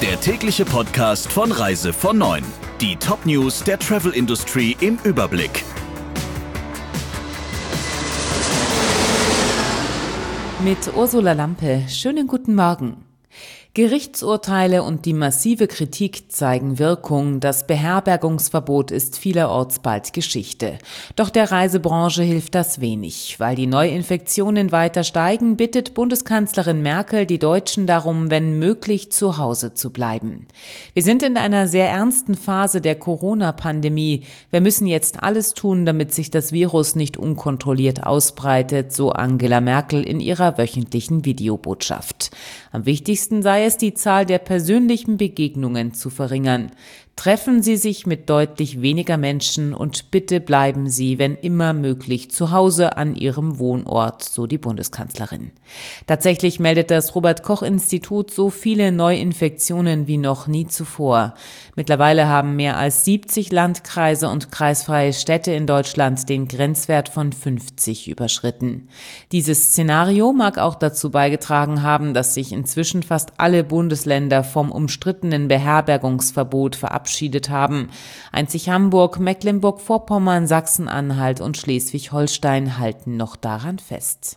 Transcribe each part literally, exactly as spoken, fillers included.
Der tägliche Podcast von Reise von neun. Die Top-News der Travel-Industrie im Überblick. Mit Ursula Lampe. Schönen guten Morgen. Gerichtsurteile und die massive Kritik zeigen Wirkung. Das Beherbergungsverbot ist vielerorts bald Geschichte. Doch der Reisebranche hilft das wenig. Weil die Neuinfektionen weiter steigen, bittet Bundeskanzlerin Merkel die Deutschen darum, wenn möglich zu Hause zu bleiben. Wir sind in einer sehr ernsten Phase der Corona-Pandemie. Wir müssen jetzt alles tun, damit sich das Virus nicht unkontrolliert ausbreitet, so Angela Merkel in ihrer wöchentlichen Videobotschaft. Am wichtigsten sei es, die Zahl der persönlichen Begegnungen zu verringern. Treffen Sie sich mit deutlich weniger Menschen und bitte bleiben Sie, wenn immer möglich, zu Hause an Ihrem Wohnort, so die Bundeskanzlerin. Tatsächlich meldet das Robert-Koch-Institut so viele Neuinfektionen wie noch nie zuvor. Mittlerweile haben mehr als siebzig Landkreise und kreisfreie Städte in Deutschland den Grenzwert von fünfzig überschritten. Dieses Szenario mag auch dazu beigetragen haben, dass sich inzwischen fast alle Bundesländer vom umstrittenen Beherbergungsverbot verabschiedet verabschiedet haben. Einzig Hamburg, Mecklenburg-Vorpommern, Sachsen-Anhalt und Schleswig-Holstein halten noch daran fest.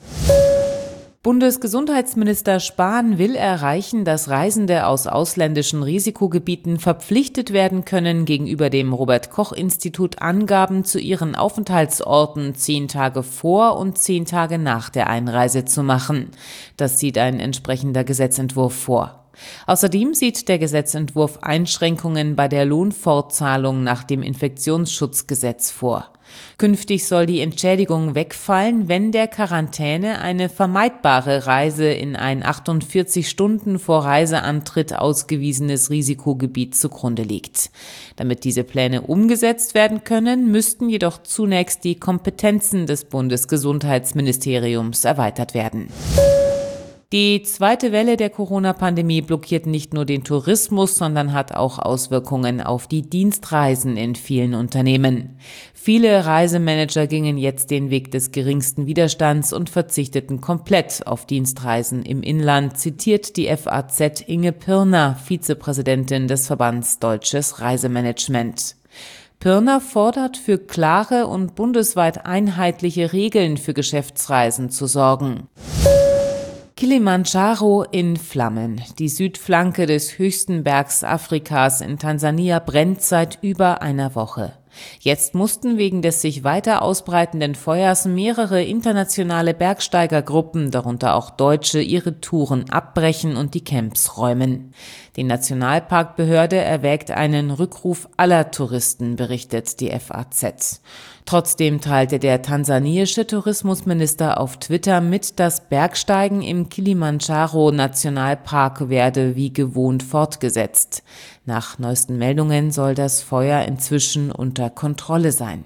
Bundesgesundheitsminister Spahn will erreichen, dass Reisende aus ausländischen Risikogebieten verpflichtet werden können, gegenüber dem Robert-Koch-Institut Angaben zu ihren Aufenthaltsorten zehn Tage vor und zehn Tage nach der Einreise zu machen. Das sieht ein entsprechender Gesetzentwurf vor. Außerdem sieht der Gesetzentwurf Einschränkungen bei der Lohnfortzahlung nach dem Infektionsschutzgesetz vor. Künftig soll die Entschädigung wegfallen, wenn der Quarantäne eine vermeidbare Reise in ein achtundvierzig Stunden vor Reiseantritt ausgewiesenes Risikogebiet zugrunde liegt. Damit diese Pläne umgesetzt werden können, müssten jedoch zunächst die Kompetenzen des Bundesgesundheitsministeriums erweitert werden. Die zweite Welle der Corona-Pandemie blockiert nicht nur den Tourismus, sondern hat auch Auswirkungen auf die Dienstreisen in vielen Unternehmen. Viele Reisemanager gingen jetzt den Weg des geringsten Widerstands und verzichteten komplett auf Dienstreisen im Inland, zitiert die F A Z Inge Pirner, Vizepräsidentin des Verbands Deutsches Reisemanagement. Pirner fordert, für klare und bundesweit einheitliche Regeln für Geschäftsreisen zu sorgen. Kilimandscharo in Flammen. Die Südflanke des höchsten Bergs Afrikas in Tansania brennt seit über einer Woche. Jetzt mussten wegen des sich weiter ausbreitenden Feuers mehrere internationale Bergsteigergruppen, darunter auch Deutsche, ihre Touren abbrechen und die Camps räumen. Die Nationalparkbehörde erwägt einen Rückruf aller Touristen, berichtet die F A Z. Trotzdem teilte der tansaniische Tourismusminister auf Twitter mit, das Bergsteigen im Kilimandscharo-Nationalpark werde wie gewohnt fortgesetzt. Nach neuesten Meldungen soll das Feuer inzwischen unter Kontrolle sein.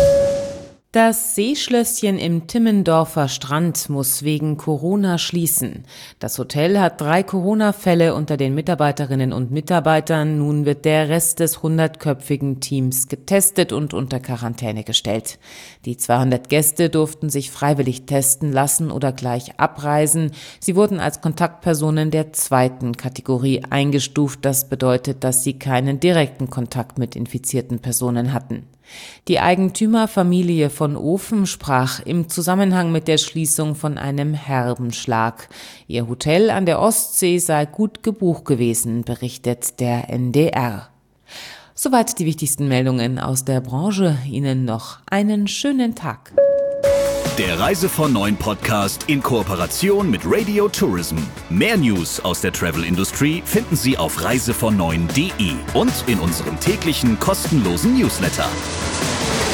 Das Seeschlösschen im Timmendorfer Strand muss wegen Corona schließen. Das Hotel hat drei Corona-Fälle unter den Mitarbeiterinnen und Mitarbeitern. Nun wird der Rest des hundertköpfigen Teams getestet und unter Quarantäne gestellt. Die zweihundert Gäste durften sich freiwillig testen lassen oder gleich abreisen. Sie wurden als Kontaktpersonen der zweiten Kategorie eingestuft. Das bedeutet, dass sie keinen direkten Kontakt mit infizierten Personen hatten. Die Eigentümerfamilie von Ofen sprach im Zusammenhang mit der Schließung von einem herben Schlag. Ihr Hotel an der Ostsee sei gut gebucht gewesen, berichtet der N D R. Soweit die wichtigsten Meldungen aus der Branche. Ihnen noch einen schönen Tag. Der Reise von neun Podcast in Kooperation mit Radio Tourism. Mehr News aus der Travel-Industrie finden Sie auf reise von neun punkt de und in unserem täglichen kostenlosen Newsletter.